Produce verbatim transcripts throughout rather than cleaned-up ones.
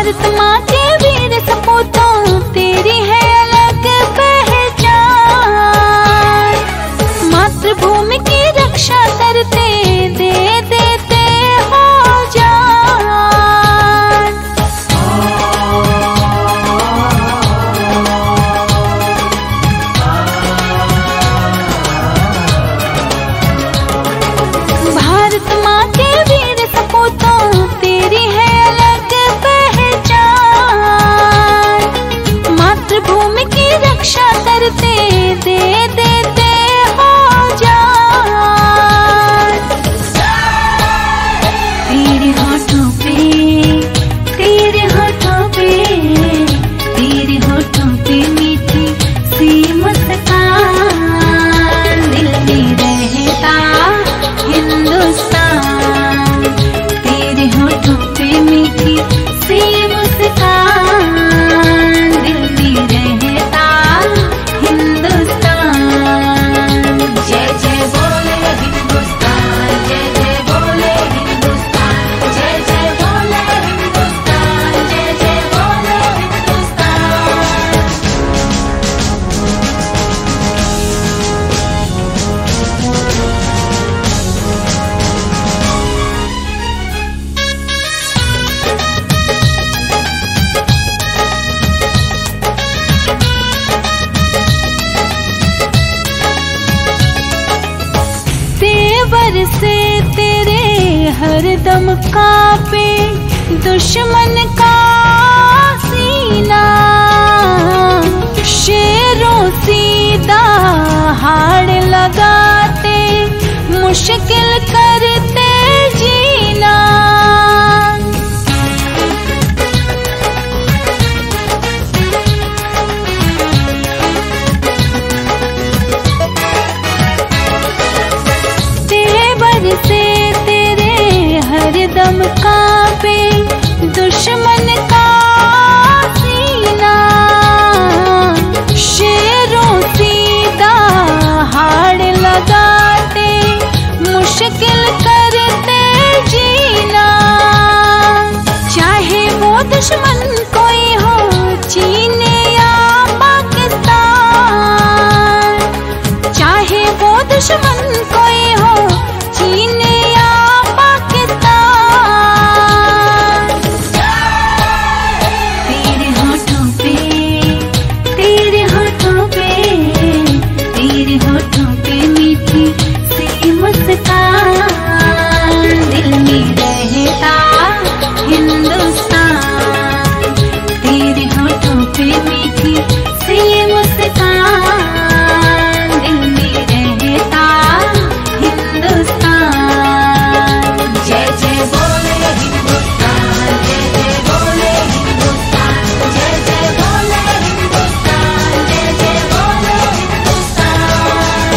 भारत माँ के वीर सपूतों तेरी है अलग पहचान। मातृभूमि की रक्षा करते दे देते हो जान। भारत माँ के वीर सपूतों तेरी है अलग पहचान। मातृभूमि की रक्षा करते दे देते हो जान। तेरे होठों पे तेरे होठों पे तेरे होठों पे मीठी सी मुस्कान। दिल में रहता हिंदुस्तान। तेरे होठों पे मीठी सी मुस्कान। दिल में रहता हिंदुस्तान। जय जय बोले हिंदुस्तान, जय जय बोले हिंदुस्तान, जय जय बोले हिंदुस्तान, जय जय बोले हिंदुस्तान। तेवर से तेरे हरदम कांपे दुश्मन का सीना। शेरों सीधा हाड़ लगाते मुश्किल करते जीना। से तेरे हरदम कांपे दुश्मन का सीना। शेरों सीधा हाड़ लगाते मुश्किल करते जीना। चाहे वो दुश्मन कोई हो चीन या पाकिस्तान। चाहे वो दुश्मन कोई हो चीन या पाकिस्तान। तेरे होठों पे तेरे होठों पे तेरे होठों पे मीठी सी मुस्कान। दिल में रहता हिंदुस्तान। तेरे होठों पे मीठी सी मुस्कान। दिल में रहता हिंदुस्तान। जय जय बोले हिंदुस्तान, जय जय बोले हिंदुस्तान, जय जय बोले हिंदुस्तान, जय जय बोले हिंदुस्तान।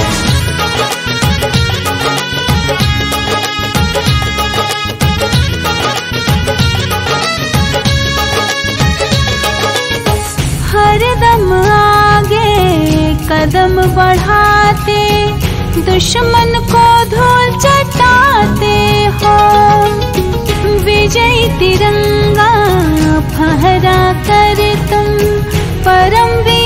हरदम आगे कदम बढ़ाते दुश्मन को धूल चटाते हो। विजय तिरंगा फहरा कर तुम परम